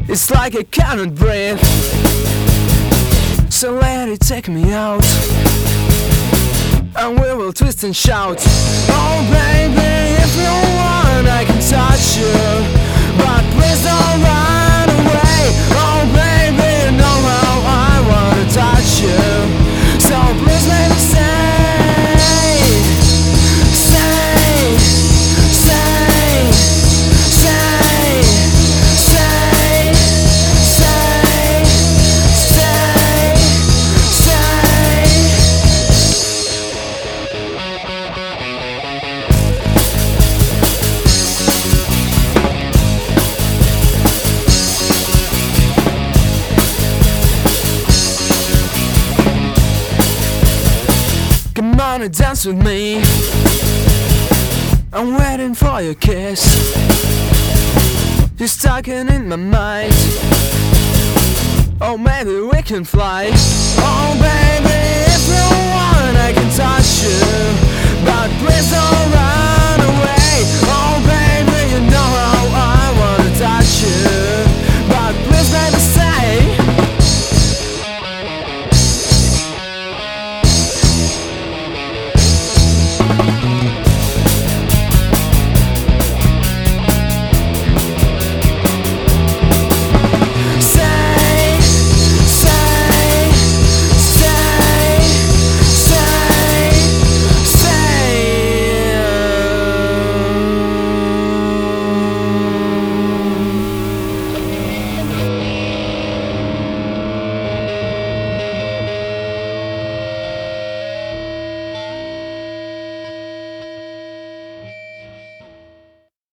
It's like I cannot breathe, so let it take me out, and we will twist and shout. Oh baby, if you want I can touch you, but please don't run away. Oh baby, you know how I wanna touch you, so please let me say, say, say, say, say, say, say, say. Come on and dance with me, I'm waiting for your kiss. You're stuck in my mind. Oh, maybe we can fly. Oh, baby, if you want, I can touch you, but please don't run.